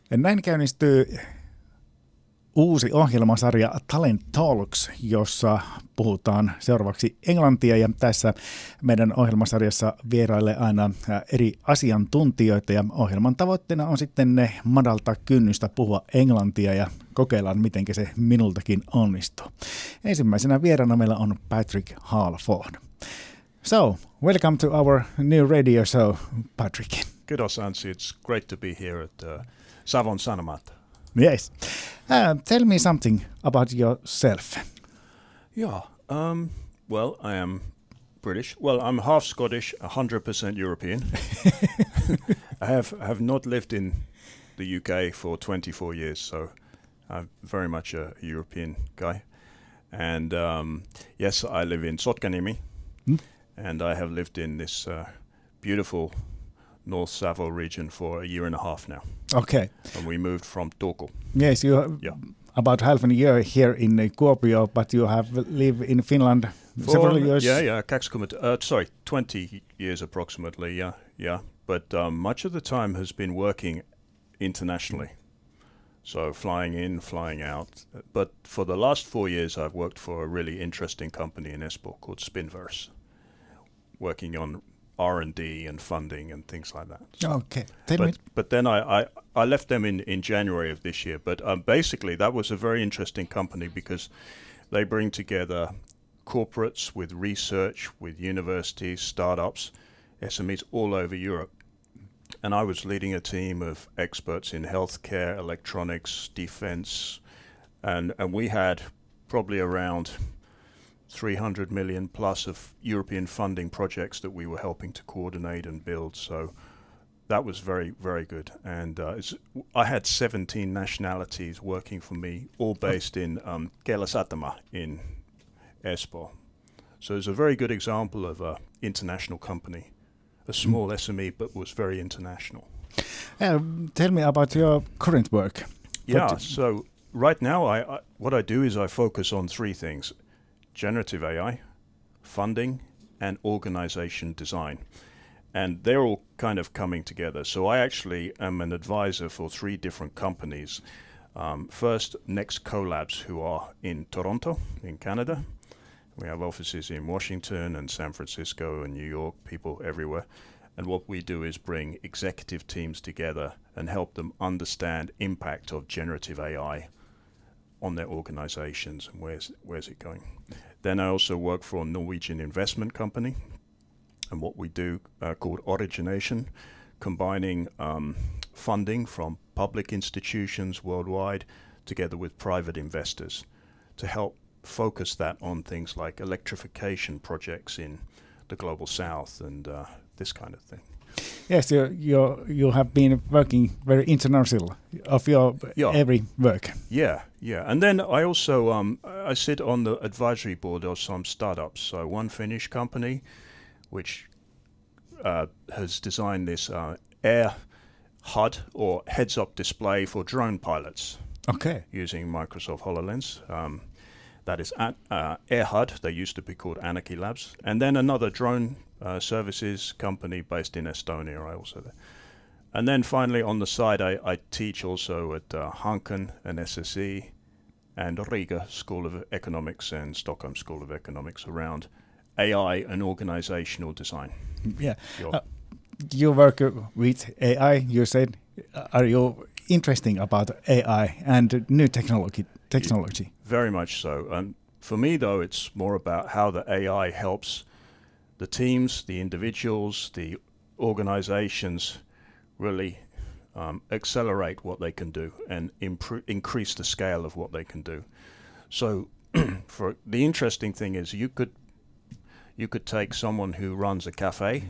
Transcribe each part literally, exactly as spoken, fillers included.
Ja näin käynnistyy uusi ohjelmasarja Talent Talks, jossa puhutaan seuraavaksi englantia, ja tässä meidän ohjelmasarjassa vierailee aina eri asiantuntijoita, ja ohjelman tavoitteena on sitten ne madaltaa kynnystä puhua englantia ja kokeillaan, miten se minultakin onnistuu. Ensimmäisenä vieraana meillä on Patrick Halford. So, welcome to our new radio show, Patrick. Kiitos, Anssi. It's great to be here at uh, Savon Sanomat. Yes. Uh, tell me something about yourself. Yeah. Um, well, I am British. Well, I'm half Scottish, one hundred percent European. I have have not lived in the U K for twenty-four years, so I'm very much a European guy. And um, yes, I live in Sotkaniemi, hmm? and I have lived in this uh, beautiful North Savo region for a year and a half now. Okay. And we moved from Turku. Yes, you have yeah. about half a year here in uh, Kuopio, but you have lived in Finland for, several years. Yeah, yeah, kaksikymmentä, uh, sorry, twenty years approximately, yeah, yeah. But um, much of the time has been working internationally. So flying in, flying out. But for the last four years, I've worked for a really interesting company in Espoo called Spinverse, working on R and D and funding and things like that. So, okay. Tell but, me. but then I, I, I left them in, in January of this year. But um, basically, that was a very interesting company because they bring together corporates with research, with universities, startups, S M Es all over Europe. And I was leading a team of experts in healthcare, electronics, defense, and, and we had probably around three hundred million plus of European funding projects that we were helping to coordinate and build. So that was very, very good. And uh, it's, I had seventeen nationalities working for me, all based in um, Keilasatama in Espoo. So it's a very good example of an international company, a small mm. S M E, but was very international. Uh, tell me about your current work. Yeah, what so right now I, I what I do is I focus on three things: generative A I, funding, and organization design. And they're all kind of coming together. So I actually am an advisor for three different companies. Um, first, Next Collabs, who are in Toronto, in Canada. We have offices in Washington and San Francisco and New York, people everywhere. And what we do is bring executive teams together and help them understand impact of generative A I on their organizations and where's where's it going. Then I also work for a Norwegian investment company, and what we do uh, called origination, combining um, funding from public institutions worldwide together with private investors to help focus that on things like electrification projects in the global south and uh, this kind of thing. Yes, you you you have been working very international of your yeah. every work. Yeah, yeah. And then I also um, I sit on the advisory board of some startups. So one Finnish company, which uh, has designed this uh, air H U D or heads-up display for drone pilots. Okay. Using Microsoft HoloLens. Um, that is at, uh, Air H U D. They used to be called Anarchy Labs. And then another drone Uh, services company based in Estonia, I also there. And then finally on the side, I, I teach also at uh, Hanken and S S E and Riga School of Economics and Stockholm School of Economics around A I and organizational design. Yeah. Uh, you work with A I, you said. Are you interesting about A I and new technology? technology? Very much so. And for me, though, it's more about how the A I helps the teams, the individuals, the organizations really um, accelerate what they can do and improve, increase the scale of what they can do. So for the interesting thing is you could you could take someone who runs a cafe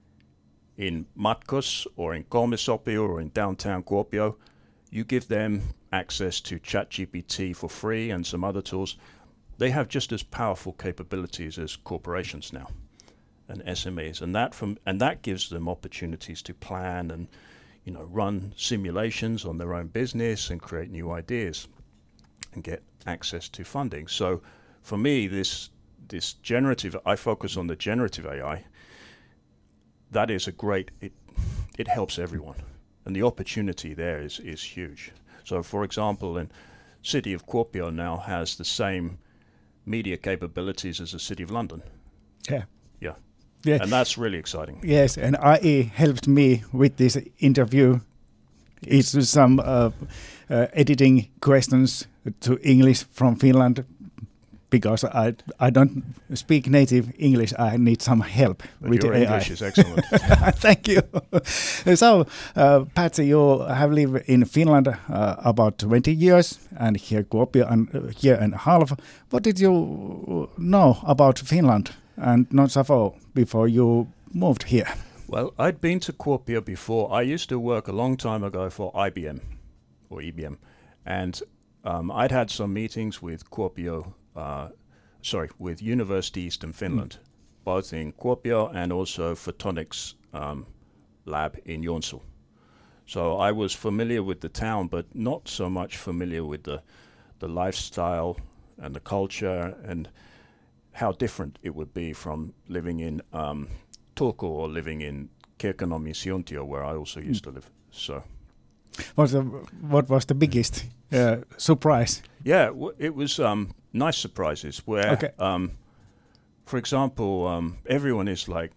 in Matkos or in Kolmisopio or in downtown Kuopio. You give them access to ChatGPT for free and some other tools. They have just as powerful capabilities as corporations now. And S M Es, and that from and that gives them opportunities to plan and, you know, run simulations on their own business and create new ideas and get access to funding. So for me, this this generative, I focus on the generative A I. That is a great, it it helps everyone. and the opportunity there is, is huge. So, for example, in city of Kuopio now has the same media capabilities as the city of London. Yeah. Yeah. Yeah. And that's really exciting. Yes, and I E helped me with this interview. It's some uh, uh, editing questions to English from Finland, because I I don't speak native English. I need some help But with your A I. English is excellent. Thank you. So, uh, Patsy, you have lived in Finland uh, about twenty years, and here Kuopio and uh, year and a half. What did you know about Finland and North-Savo before you moved here? Well, I'd been to Kuopio before. I used to work a long time ago for I B M, or I B M, and um, I'd had some meetings with Kuopio, uh, sorry, with University Eastern Finland, mm. both in Kuopio and also Photonics um, lab in Joensuu. So I was familiar with the town, but not so much familiar with the the lifestyle and the culture and how different it would be from living in um, Turku or living in Kirkkonummi, Siuntio, where I also used mm. to live. So, what, the, what was the biggest uh, surprise? Yeah, w- it was um, nice surprises where, okay. um, for example, um, everyone is like,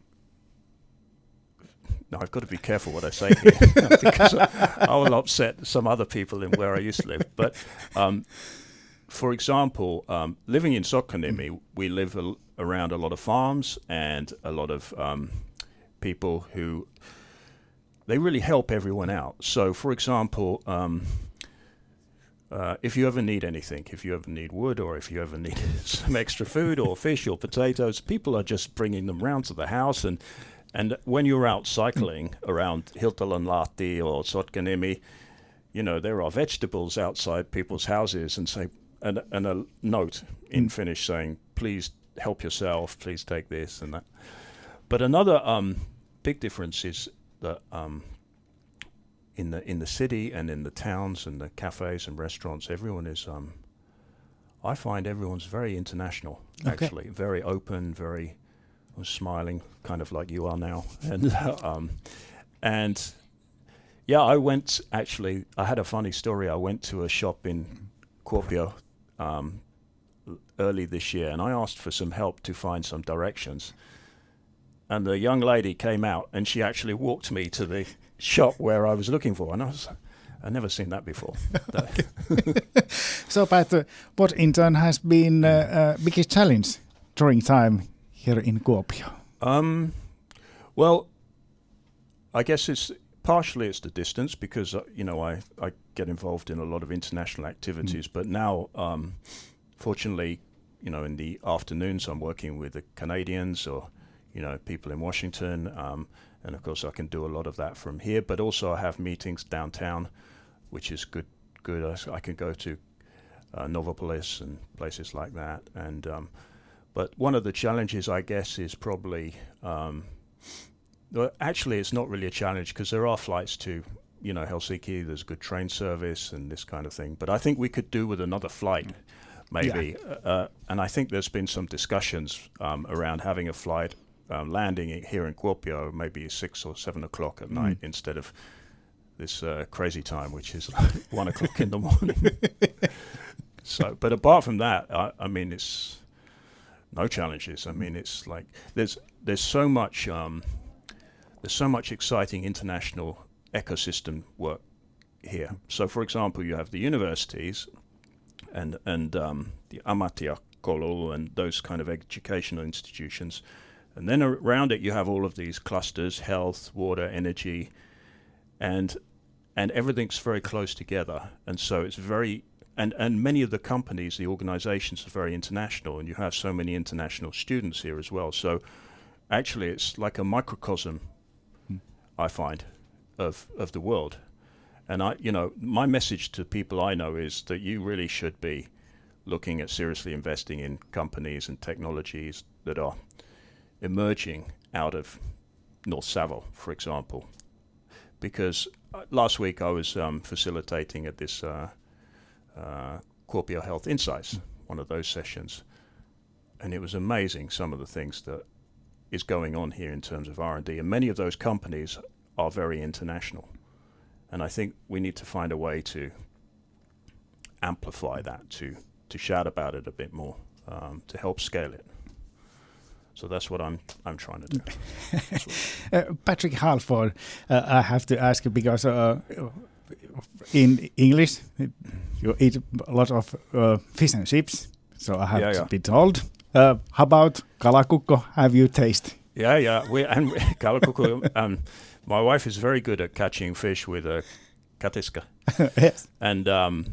no, I've got to be careful what I say here because I, I will upset some other people in where I used to live. But um, for example, um, living in Sotkaniemi, mm. we live a, around a lot of farms and a lot of um, people who, they really help everyone out. So, for example, um, uh, if you ever need anything, if you ever need wood or if you ever need some extra food or fish or potatoes, people are just bringing them round to the house. And and when you're out cycling around Hiltalanlahti or Sotkaniemi, you know, there are vegetables outside people's houses and say, and, and a note in mm. Finnish saying, please help yourself, please take this and that. But another um, big difference is that um, in the in the city and in the towns and the cafes and restaurants, everyone is, um, I find everyone's very international, okay. actually, very open, very smiling, kind of like you are now. And um, and yeah, I went, actually, I had a funny story. I went to a shop in Kuopio um, early this year, and I asked for some help to find some directions. And the young lady came out, and she actually walked me to the shop where I was looking for. And I was, I've never seen that before. So, Pat, uh, what in turn has been uh, uh, biggest challenge during time here in Kuopio? Um, well, I guess it's partially it's the distance because, uh, you know, I, I get involved in a lot of international activities. Mm. But now, um, fortunately, you know, in the afternoons, I'm working with the Canadians or, you know, people in Washington. Um, and, of course, I can do a lot of that from here. But also I have meetings downtown, which is good. Good. I, I can go to uh, Novopolis and places like that. And um, but one of the challenges, I guess, is probably um, well, actually, it's not really a challenge because there are flights to, you know, Helsinki. There's good train service and this kind of thing. But I think we could do with another flight, maybe. Yeah. Uh, and I think there's been some discussions um, around having a flight um, landing here in Kuopio, maybe six or seven o'clock at mm. night instead of this uh, crazy time, which is like one o'clock in the morning. So, but apart from that, I, I mean, it's no challenges. I mean, it's like there's there's so much um, there's so much exciting international ecosystem work here. So, for example, you have the universities and and um, the ammattiakoulu and those kind of educational institutions, and then around it you have all of these clusters: health, water, energy, and and everything's very close together. And so it's very And and many of the companies, the organizations are very international, and you have so many international students here as well. So actually it's like a microcosm, hmm. I find, of of the world. And I, you know, my message to people I know is that you really should be looking at seriously investing in companies and technologies that are emerging out of North-Savo, for example. Because last week I was um, facilitating at this uh, Uh, Kuopio Health Insights, one of those sessions, and it was amazing some of the things that is going on here in terms of R and D, and many of those companies are very international, And I think we need to find a way to amplify that, to to shout about it a bit more, um, to help scale it. So that's what I'm I'm trying to do. uh, Patrick Halford, uh, I have to ask you because uh, in English you eat a lot of uh, fish and chips, so I have yeah, to yeah. be told. Uh, how about kalakukko? Have you tasted? Yeah, yeah. We and kalakukko. um, my wife is very good at catching fish with a katiska. Yes. And um,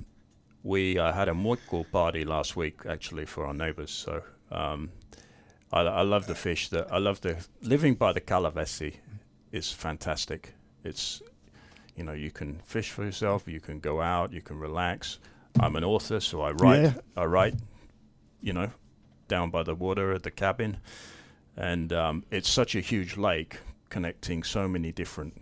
we uh, had a moikku party last week, actually, for our neighbours. So um, I, I love the fish. That I love the living by the Kalavesi is fantastic. It's, you know, you can fish for yourself. You can go out. You can relax. I'm an author, so I write. Yeah. I write, you know, down by the water at the cabin, and um, it's such a huge lake connecting so many different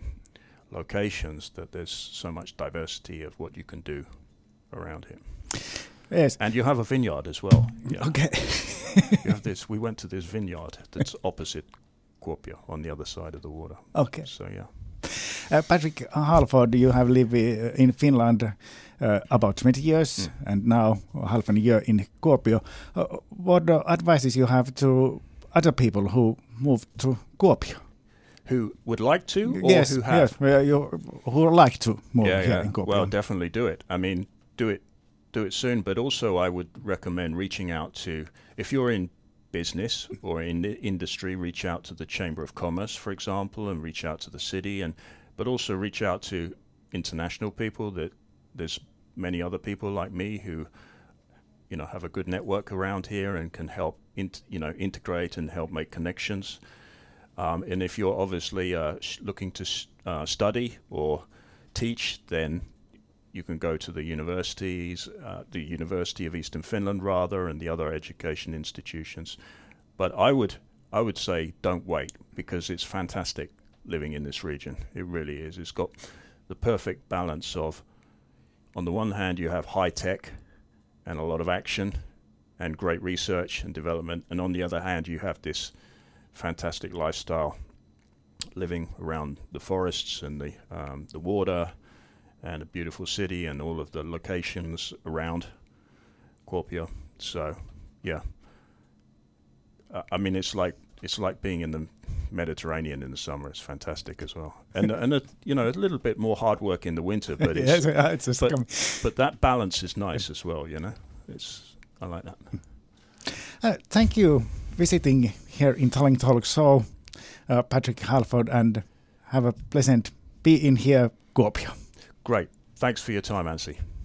locations that there's so much diversity of what you can do around here. Yes. And you have a vineyard as well. Yeah. Okay. You have this. We went to this vineyard that's opposite Kuopio on the other side of the water. Okay. So yeah. Uh, Patrick Halford, you have lived uh, in Finland uh, about twenty years mm. and now half a year in Kuopio. Uh, what uh, advices you have to other people who move to Kuopio? Who would like to, or yes, who have? Yes, uh, you, who would like to move yeah, here yeah. in Kuopio? Well, definitely do it. I mean, do it, do it soon. But also, I would recommend reaching out to, if you're in business or in the industry, reach out to the Chamber of Commerce, for example, and reach out to the city, and but also reach out to international people. That there's many other people like me who, you know, have a good network around here and can help, int- you know, integrate and help make connections. Um, and if you're obviously uh, sh- looking to s- uh, study or teach, then you can go to the universities, uh, the University of Eastern Finland rather, and the other education institutions. But I would, I would say, don't wait, because it's fantastic living in this region. It really is. It's got the perfect balance of, on the one hand, you have high tech and a lot of action and great research and development, and on the other hand, you have this fantastic lifestyle, living around the forests and the um, the water, and a beautiful city and all of the locations around Kuopio. So, yeah, uh, I mean, it's like it's like being in the Mediterranean in the summer. It's fantastic as well, and and a, you know, a little bit more hard work in the winter, but it's, yes, it's just but, but that balance is nice as well. You know, it's I like that. Uh, thank you visiting here in Talent Talk Show, uh, Patrick Halford, and have a pleasant be in here, Kuopio. Great. Thanks for your time, Anssi.